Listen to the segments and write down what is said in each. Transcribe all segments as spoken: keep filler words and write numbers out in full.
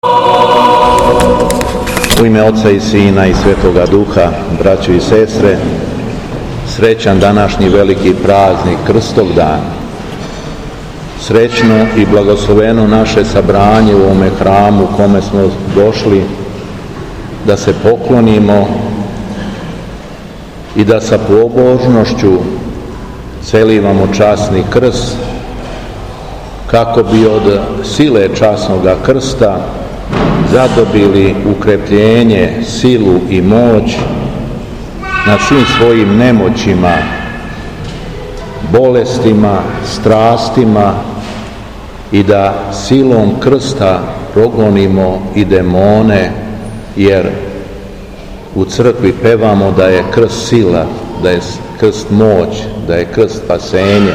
U ime Oca i Sina i Svetoga Duha, braćo i sestre, srećan današnji veliki praznik, Krstov dan. Srećno i blagosloveno naše sabranje u ovome hramu u kome smo došli da se poklonimo i da sa pobožnošću celivamo časni krst, kako bi od sile časnoga krsta zadobili ukrepljenje, silu i moć nad svim svojim nemoćima, bolestima, strastima i da silom krsta progonimo i demone, jer u crkvi pevamo da je krst sila, da je krst moć, da je krst spasenje.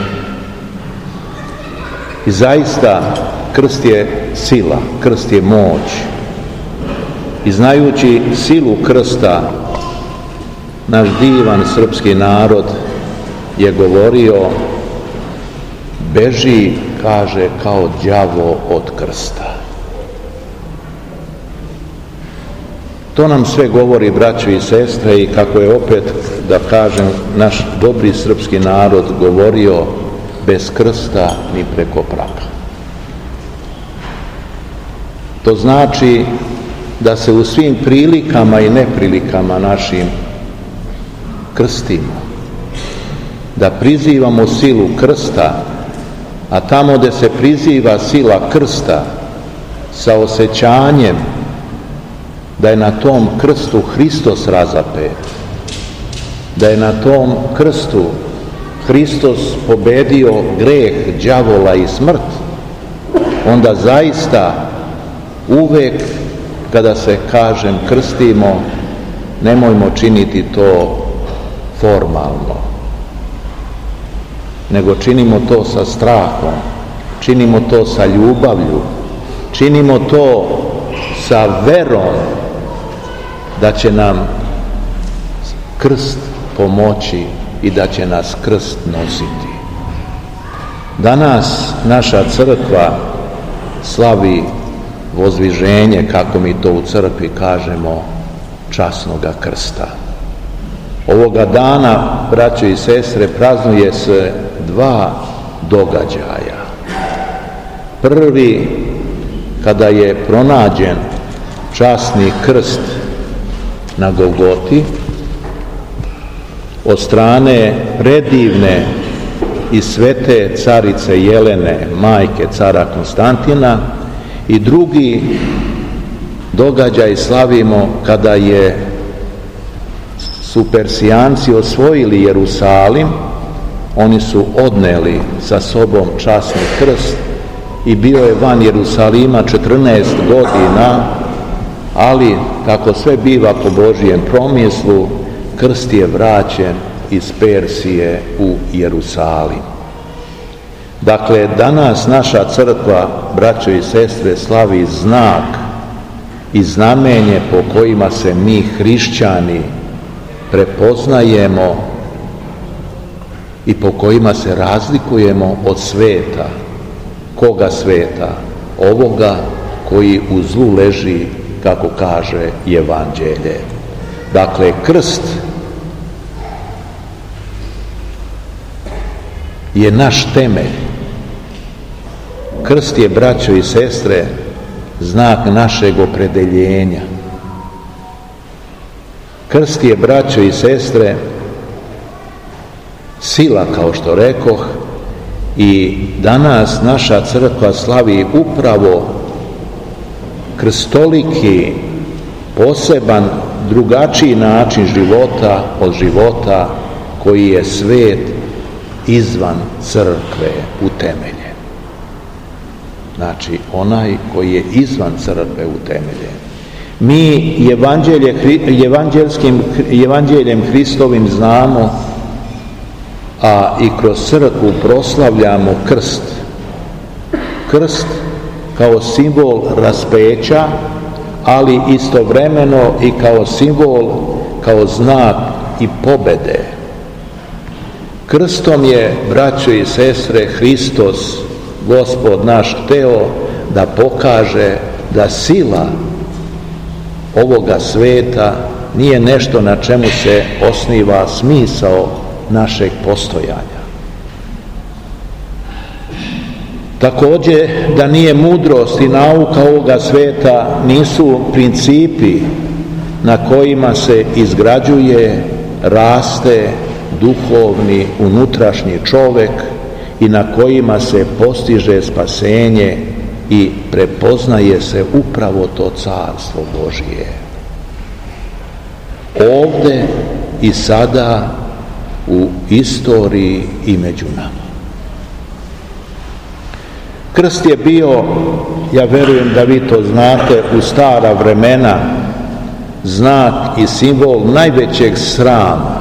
I zaista krst je sila, krst je moć. I znajući silu krsta, naš divan srpski narod je govorio: beži, kaže, kao đavo od krsta. To nam sve govori, braćo i sestre, i kako je opet, da kažem, naš dobri srpski narod govorio: bez krsta ni preko praga. To znači da se u svim prilikama i neprilikama našim krstimo, da prizivamo silu krsta, a tamo gde se priziva sila krsta sa osjećanjem da je na tom krstu Hristos razapet, da je na tom krstu Hristos pobedio greh, đavola i smrt, onda zaista uvek kada se, kažem, krstimo, nemojmo činiti to formalno, nego činimo to sa strahom, činimo to sa ljubavlju, činimo to sa verom da će nam krst pomoći i da će nas krst nositi. Danas naša crkva slavi vozviženje, kako mi to u crkvi kažemo, časnoga krsta. Ovoga dana, braćo i sestre, praznuje se dva događaja. Prvi, kada je pronađen časni krst na Golgoti od strane predivne i svete carice Jelene, majke cara Konstantina, i drugi događaj slavimo kada je su Persijanci osvojili Jerusalim. Oni su odneli sa sobom časni krst i bio je van Jerusalima četrnaest godina, ali kako sve biva po Božijem promislu, krst je vraćen iz Persije u Jerusalim. Dakle, danas naša crkva, braćo i sestre, slavi znak i znamenje po kojima se mi hrišćani prepoznajemo i po kojima se razlikujemo od sveta. Koga sveta? Ovoga koji u zlu leži, kako kaže Evanđelje. Dakle, krst je naš temelj. Krst je, braćo i sestre, znak našeg opredeljenja. Krst je, braćo i sestre, sila, kao što rekoh, i danas naša crkva slavi upravo krstoliki, poseban, drugačiji način života od života koji je svet izvan crkve utemeljen. Znači, onaj koji je izvan crkve utemeljen. Mi evanđelje, evanđelskim, evanđeljem Hristovim znamo, a i kroz crkvu proslavljamo krst. Krst kao simbol raspeća, ali istovremeno i kao simbol, kao znak i pobede. Krstom je, braćo i sestre, Hristos, Gospod naš, hteo da pokaže da sila ovoga sveta nije nešto na čemu se osniva smisao našeg postojanja. Također da nije mudrost i nauka ovoga sveta, nisu principi na kojima se izgrađuje, raste duhovni unutrašnji čovjek i na kojima se postiže spasenje i prepoznaje se upravo to carstvo Božije. Ovdje i sada u istoriji i među nama. Krst je bio, ja verujem da vi to znate, u stara vremena znak i simbol najvećeg srama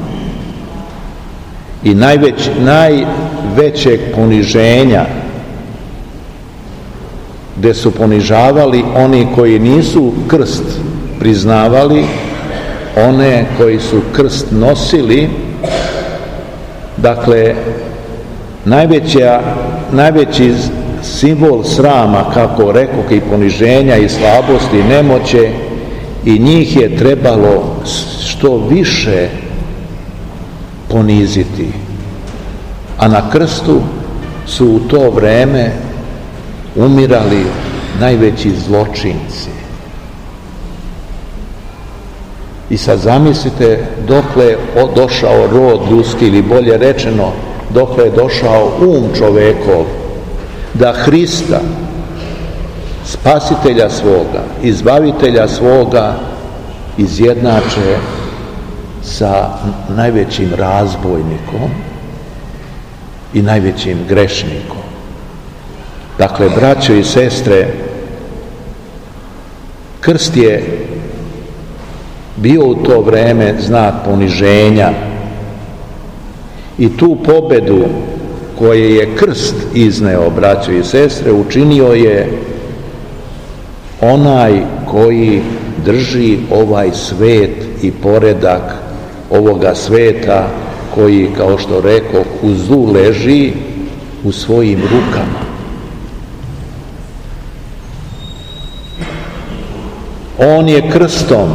i najveć, najvećeg poniženja, gdje su ponižavali oni koji nisu krst priznavali, one koji su krst nosili. Dakle, najveća, najveći simbol srama, kako rekoh, i poniženja i slabosti i nemoće, i njih je trebalo što više poniziti. A na krstu su u to vreme umirali najveći zločinci. I sad zamislite dokle je došao rod ljudski, ili bolje rečeno, dokle je došao um čovekov, da Hrista, spasitelja svoga, izbavitelja svoga, izjednače sa najvećim razbojnikom i najvećim grešnikom. Dakle, braćo i sestre, krst je bio u to vreme znak poniženja, i tu pobedu koje je krst izneo, braćo i sestre, učinio je onaj koji drži ovaj svet i poredak ovoga sveta, koji, kao što rekao, u zlu leži u svojim rukama. On je krstom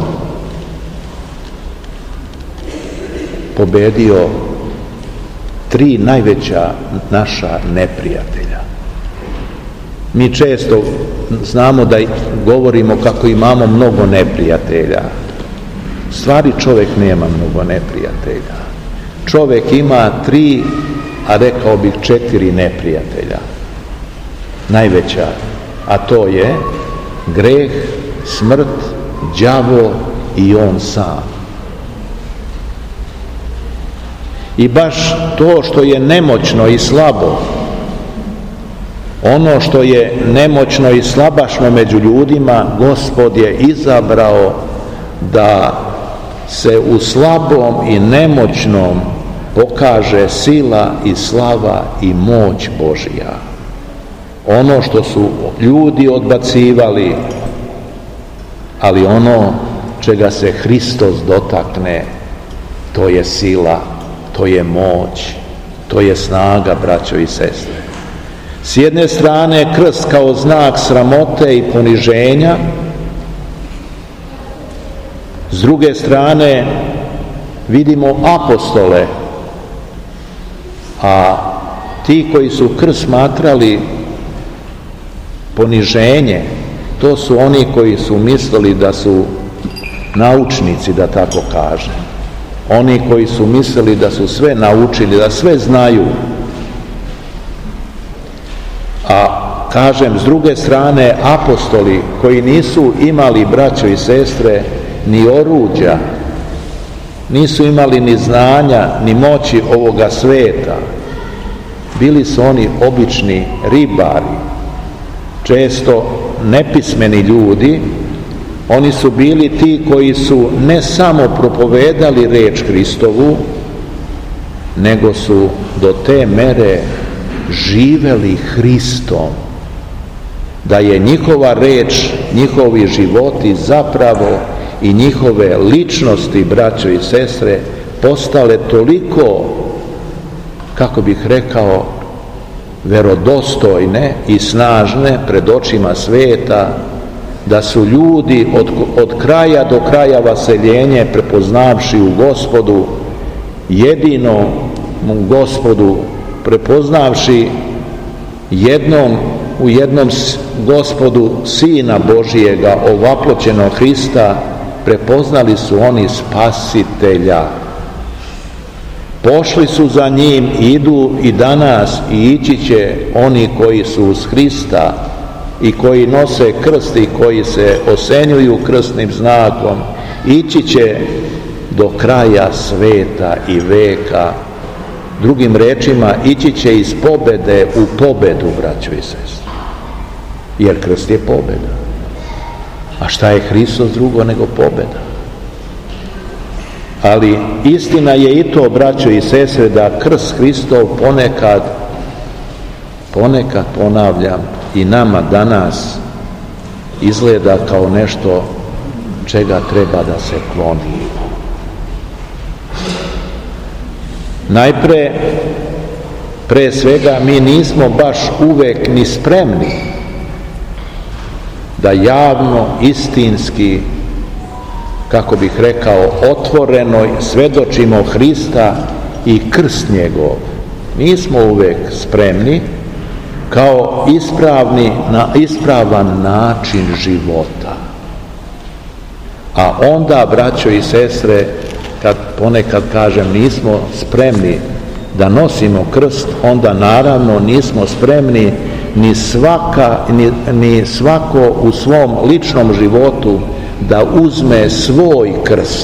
pobedio tri najveća naša neprijatelja. Mi često znamo da govorimo kako imamo mnogo neprijatelja. U stvari čovjek nema mnogo neprijatelja. Čovjek ima tri, a rekao bih četiri neprijatelja. Najveća, a to je greh, smrt, đavo i on sam. I baš to što je nemoćno i slabo, ono što je nemoćno i slabašno među ljudima, Gospod je izabrao da se u slabom i nemoćnom pokaže sila i slava i moć Božja. Ono što su ljudi odbacivali, ali ono čega se Hristos dotakne, to je sila, to je moć, to je snaga, braćo i sestre. S jedne strane krst kao znak sramote i poniženja, s druge strane vidimo apostole, a ti koji su krst smatrali poniženje, to su oni koji su mislili da su naučnici, da tako kažem. Oni koji su mislili da su sve naučili, da sve znaju. A kažem, s druge strane, apostoli koji nisu imali, braćo i sestre, ni oruđa, nisu imali ni znanja, ni moći ovoga sveta. Bili su oni obični ribari, često nepismeni ljudi. Oni su bili ti koji su ne samo propovedali reč Hristovu, nego su do te mere živeli Hristom, da je njihova reč, njihovi životi zapravo i njihove ličnosti, braćo i sestre, postale toliko, kako bih rekao, verodostojne i snažne pred očima sveta, da su ljudi od, od kraja do kraja vaseljenje prepoznavši u Gospodu, jedinom Gospodu, prepoznavši jednom u jednom Gospodu Sina Božijega, ovaploćenog Hrista, prepoznali su oni Spasitelja. Pošli su za njim, idu i danas i ići će oni koji su uz Hrista i koji nose krst i koji se osenjuju krstnim znakom, ići će do kraja sveta i veka. Drugim rečima, ići će iz pobede u pobedu, braćo i sestre. Jer krst je pobeda. A šta je Hristos drugo nego pobeda? Ali istina je i to, braćo i sestre, da krst Hristov ponekad, ponekad ponavljam, i nama danas izgleda kao nešto čega treba da se klonimo. Najpre, pre svega, mi nismo baš uvek ni spremni da javno, istinski, kako bih rekao, otvoreno svedočimo Hrista i krst njegov. Nismo uvek spremni kao ispravni, na ispravan način života. A onda, braćo i sestre, kad ponekad kažem nismo spremni da nosimo krst, onda naravno nismo spremni ni, svaka, ni, ni svako u svom ličnom životu da uzme svoj krst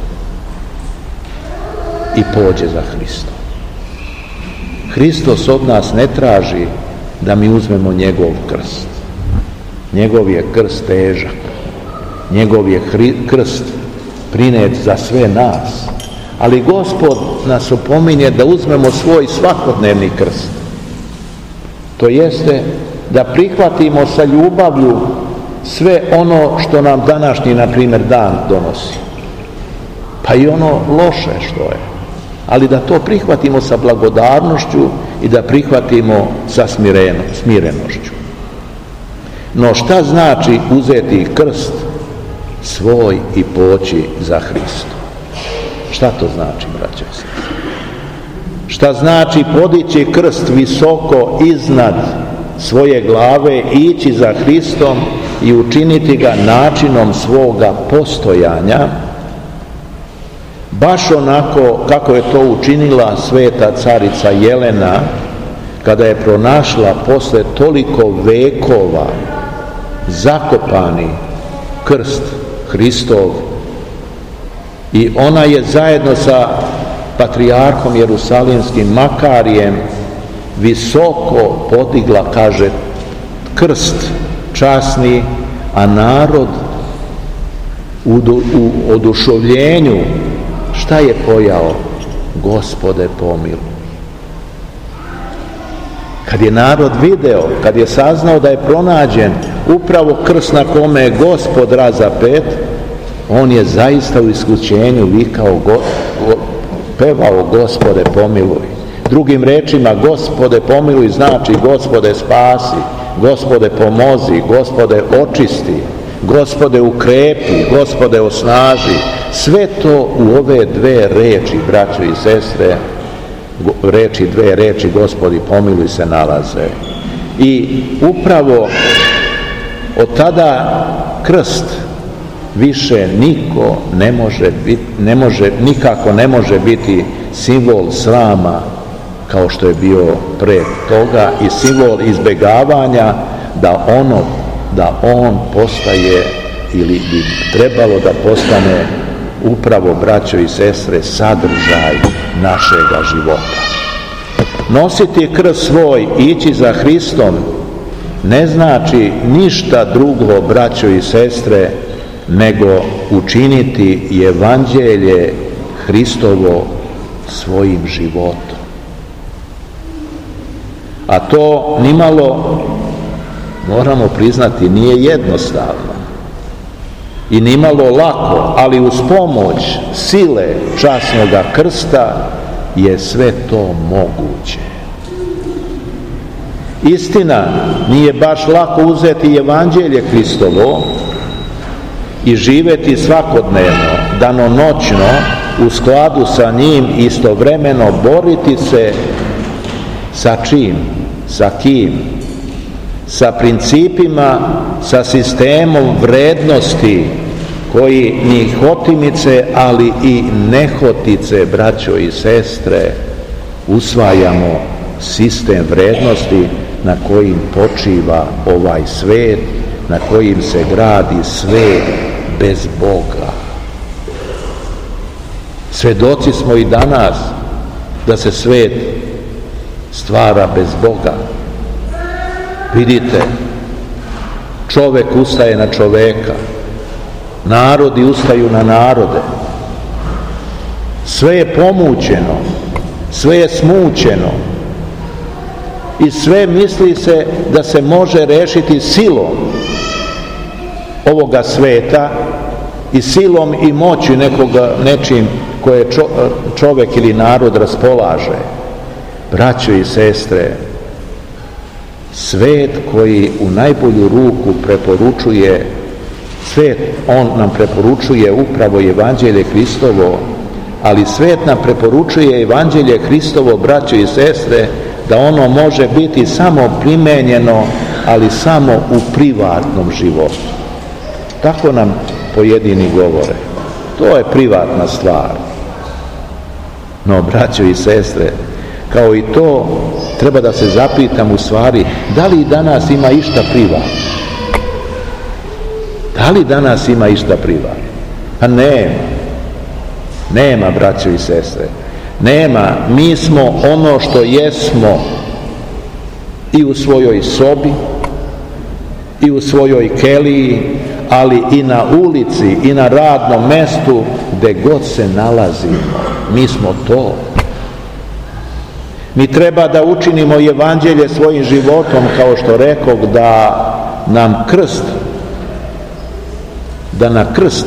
i pođe za Hristom. Hristos od nas ne traži da mi uzmemo njegov krst. Njegov je krst težak. Njegov je hri, krst prinet za sve nas. Ali Gospod nas opominje da uzmemo svoj svakodnevni krst. To jeste da prihvatimo sa ljubavlju sve ono što nam današnji, na primjer, dan donosi. Pa i ono loše što je. Ali da to prihvatimo sa blagodarnošću i da prihvatimo sa smireno, smirenošću. No šta znači uzeti krst svoj i poći za Hristom? Šta to znači, braćo i sestre? Šta znači podići krst visoko iznad svoje glave, ići za Hristom i učiniti ga načinom svoga postojanja, baš onako kako je to učinila sveta carica Jelena, kada je pronašla posle toliko vekova zakopani krst Hristov, i ona je zajedno sa patrijarhom Jerusalimskim Makarijem visoko podigla, kaže, krst časni, a narod u, u oduševljenju šta je pojao? Gospode pomiluj. Kad je narod video, kad je saznao da je pronađen upravo krst na kome je Gospod razapet, on je zaista u iskućenju vikao, go, go, pevao Gospode pomiluj. Drugim rečima, Gospode pomiluj znači Gospode spasi, Gospode pomozi, Gospode očisti, Gospode ukrepi, Gospode osnaži. Sve to u ove dve reči, braćo i sestre, reči, dve reči Gospodi pomiluj se nalaze. I upravo od tada krst više niko ne može biti, ne može, nikako ne može biti simbol srama kao što je bio pre toga i simbol izbjegavanja da ono, da on postaje ili bi trebalo da postane upravo, braćo i sestre, sadržaj našega života. Nositi krst svoj, ići za Hristom, ne znači ništa drugo, braćo i sestre, nego učiniti evanđelje Hristovo svojim životom. A to nimalo, moramo priznati, nije jednostavno i nimalo lako, ali uz pomoć sile časnoga krsta je sve to moguće. Istina, nije baš lako uzeti evanđelje Hristovo i živjeti svakodnevno, danonoćno, u skladu sa njim, istovremeno boriti se sa čim? Sa kim? Sa principima, sa sistemom vrednosti koji ni hotimice, ali i nehotice, braćo i sestre, usvajamo sistem vrednosti na kojim počiva ovaj svet, na kojim se gradi svet bez Boga. Svedoci smo i danas da se svet stvara bez Boga. Vidite, čovek ustaje na čoveka, narodi ustaju na narode. Sve je pomućeno, sve je smućeno i sve misli se da se može rešiti silom ovoga sveta i silom i moći nekoga, nečim koje čovek ili narod raspolaže. Braćo i sestre, svet koji u najbolju ruku preporučuje, svet on nam preporučuje upravo evanđelje Hristovo, ali svet nam preporučuje evanđelje Hristovo, braćo i sestre, da ono može biti samo primenjeno, ali samo u privatnom životu. Tako nam pojedini govore. To je privatna stvar. No, braćo i sestre, kao i to, treba da se zapitam u stvari, da li danas ima išta privatno? Da li danas ima išta privatno? Pa nema. Nema, braćo i sestre. Nema. Mi smo ono što jesmo i u svojoj sobi, i u svojoj keliji, ali i na ulici, i na radnom mestu, gde god se nalazimo. Mi smo to. Mi treba da učinimo evanđelje svojim životom, kao što rekog, da nam krst, da na krst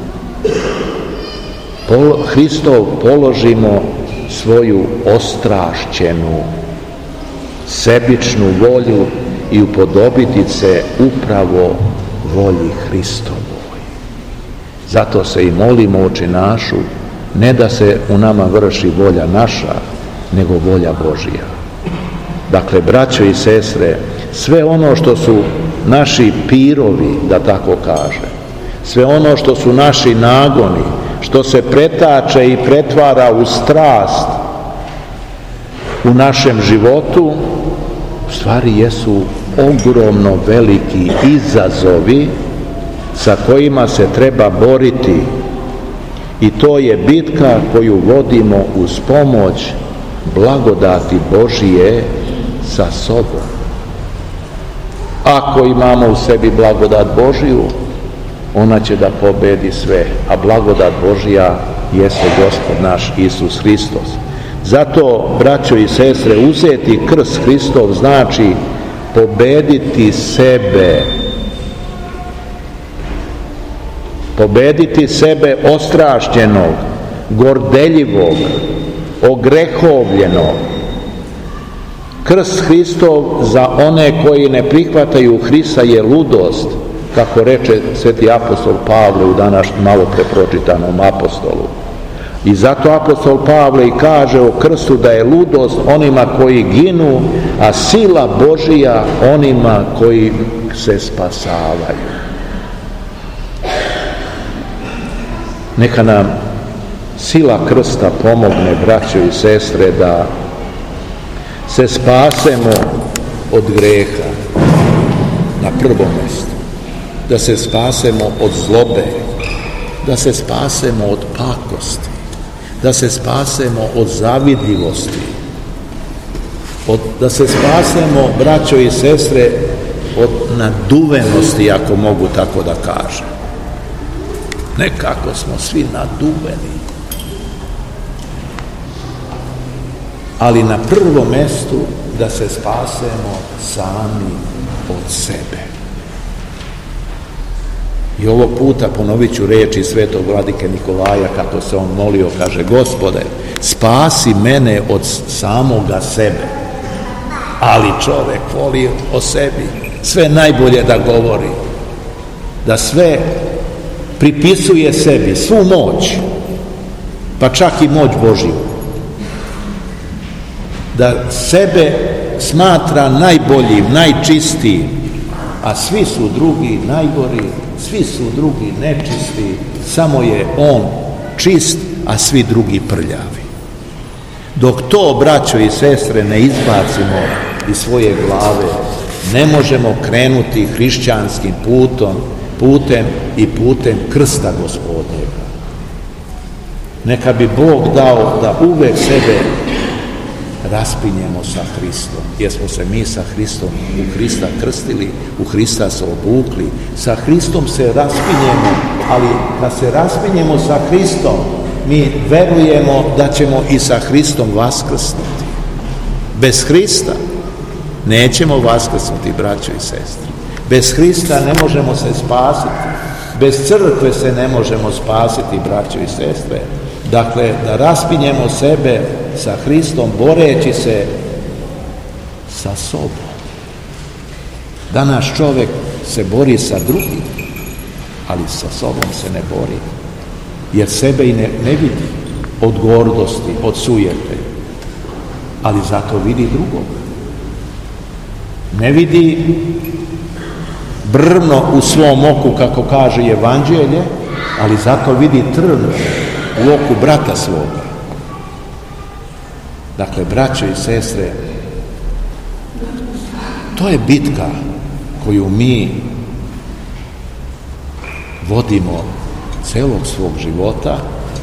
Hristov položimo svoju ostrašćenu, sebičnu volju i upodobiti se upravo volji Hristovoj. Zato se i molimo, Oče našu, ne da se u nama vrši volja naša, nego volja Božija. Dakle, braćo i sestre, sve ono što su naši pirovi, da tako kaže, sve ono što su naši nagoni, što se pretače i pretvara u strast u našem životu, u stvari jesu ogromno veliki izazovi sa kojima se treba boriti, i to je bitka koju vodimo uz pomoć blagodati Božije sa sobom. Ako imamo u sebi blagodat Božiju, ona će da pobedi sve, a blagodat Božija jeste Gospod naš Isus Hristos. Zato, braćo i sestre, uzeti krst Hristov znači pobediti sebe, pobediti sebe ostrašćenog, gordeljivog, ogrehovljenog. Krst Hristov za one koji ne prihvataju Hrista je ludost, kako reče sveti apostol Pavle u danas malo prepročitanom apostolu. I zato apostol Pavle i kaže o krstu da je ludost onima koji ginu, a sila Božija onima koji se spasavaju. Neka nam sila krsta pomogne, braćo i sestre, da se spasemo od greha na prvom mjestu, da se spasemo od zlobe, da se spasemo od pakosti, da se spasemo od zavidljivosti, od, da se spasemo, braćo i sestre, od naduvenosti, ako mogu tako da kažem. Nekako smo svi naduveni. Ali na prvom mjestu da se spasemo sami od sebe. I ovog puta ponovit ću reči svetog vladike Nikolaja kako se on molio, kaže: Gospode, spasi mene od samoga sebe. ali čovjek voli o sebi sve najbolje da govori, da sve pripisuje sebi, svu moć, pa čak i moć Božju, da sebe smatra najboljim, najčistijim, a svi su drugi najgori, svi su drugi nečisti, samo je on čist, a svi drugi prljavi. Dok to, braćo i sestre, ne izbacimo iz svoje glave, ne možemo krenuti hrišćanskim putom, putem i putem krsta Gospodnjega. Neka bi Bog dao da uvek sebe raspinjemo sa Hristom, jer smo se mi sa Hristom u Hrista krstili, u Hrista se obukli, sa Hristom se raspinjemo, ali kad se raspinjemo sa Hristom, mi verujemo da ćemo i sa Hristom vaskrsnuti. Bez Hrista nećemo vaskrsnuti, braćo i sestre. Bez Hrista ne možemo se spasiti. Bez crkve se ne možemo spasiti, braćo i sestre. Dakle, da raspinjemo sebe sa Hristom, boreći se sa sobom. Danas čovjek se bori sa drugim, ali sa sobom se ne bori, jer sebe i ne, ne vidi od gordosti, od sujete, ali zato vidi drugog. Ne vidi brvno u svom oku, kako kaže Evanđelje, ali zato vidi trn u oku brata svoga. Dakle, braćo i sestre, to je bitka koju mi vodimo celog svog života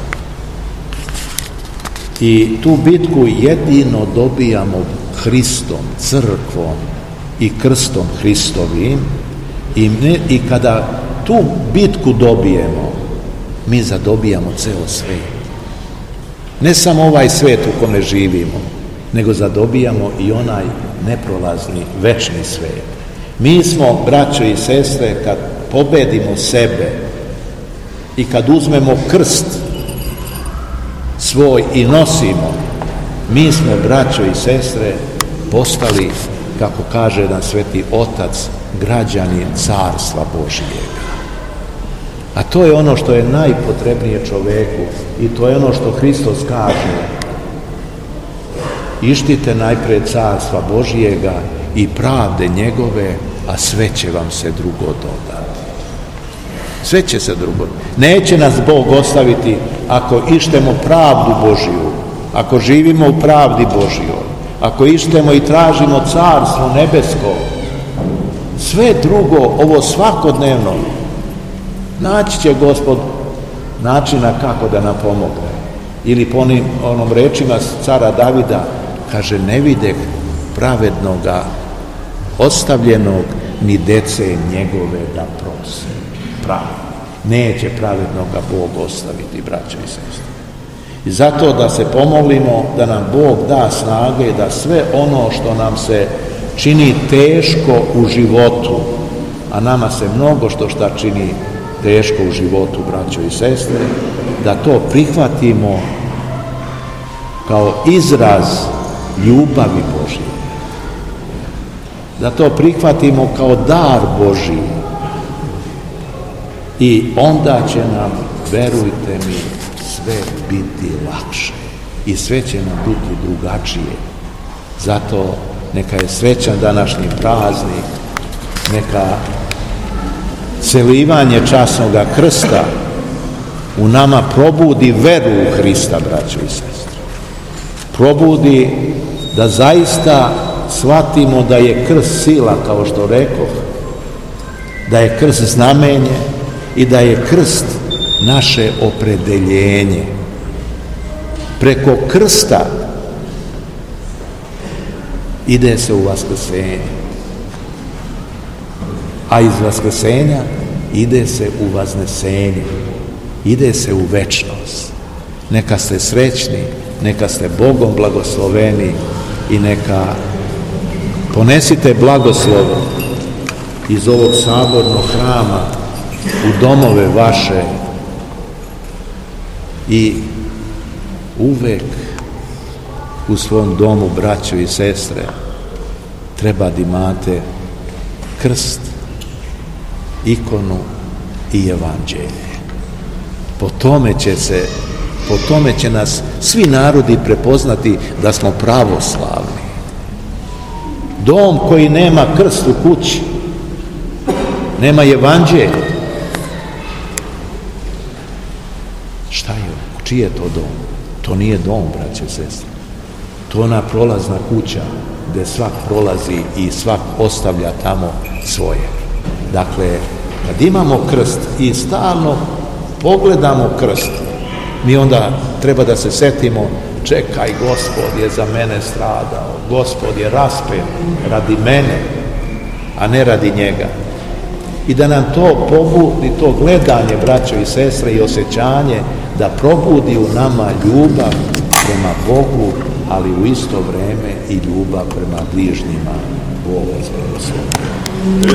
i tu bitku jedino dobijamo Hristom, crkvom i krstom Hristovim i, ne, i kada tu bitku dobijemo, mi zadobijamo ceo svet. Ne samo ovaj svet u kome živimo, nego zadobijamo i onaj neprolazni, večni svet. Mi smo, braćo i sestre, kad pobedimo sebe i kad uzmemo krst svoj i nosimo, mi smo, braćo i sestre, postali, kako kaže jedan sveti otac, građani carstva Božijega. A to je ono što je najpotrebnije čoveku i to je ono što Hristos kaže: ištite najpred carstva Božijega i pravde njegove, a sve će vam se drugo dodati. Sve će se drugo. Neće nas Bog ostaviti ako ištemo pravdu Božiju, ako živimo u pravdi Božijoj, ako ištemo i tražimo carstvo nebesko. Sve drugo, ovo svakodnevno, naći će Gospod načina kako da nam pomogne. Ili po onim, onom rečima cara Davida, kaže: ne videh pravednoga ostavljenog, ni dece njegove da prose. Pravedno. Neće pravednoga Bog ostaviti, braćo i sestre. I zato da se pomolimo da nam Bog da snage da sve ono što nam se čini teško u životu, a nama se mnogo što šta čini teško u životu, braćo i sestre, da to prihvatimo kao izraz ljubavi Božije. Da to prihvatimo kao dar Božiji. I onda će nam, verujte mi, sve biti lakše. I sve će nam biti drugačije. Zato neka je srećan današnji praznik, neka selivanje časnoga krsta u nama probudi veru u Hrista, braćo i sestre. Probudi da zaista shvatimo da je krst sila, kao što rekoh, da je krst znamenje i da je krst naše opredeljenje. Preko krsta ide se u vaskrsenje, a iz vaskrsenja ide se u vaznesenje, ide se u večnost. Neka ste srećni, neka ste Bogom blagosloveni i neka ponesite blagoslov iz ovog sabornog hrama u domove vaše i uvek u svom domu, braćo i sestre, treba da imate krst, ikonu i evanđelje. Po tome će se, po tome će nas svi narodi prepoznati da smo pravoslavni. Dom koji nema krst u kući, nema evanđelje. Šta je? Čiji je to dom? To nije dom, braće i sestre. To je ona prolazna kuća gde svak prolazi i svak ostavlja tamo svoje. Dakle, kad imamo krst i stalno pogledamo krst, mi onda treba da se setimo, čekaj, Gospod je za mene stradao, Gospod je raspet radi mene, a ne radi njega. I da nam to pobudi, to gledanje, braćo i sestre, i osjećanje, da probudi u nama ljubav prema Bogu, ali u isto vreme i ljubav prema bližnjima. Bog vas blagoslovi.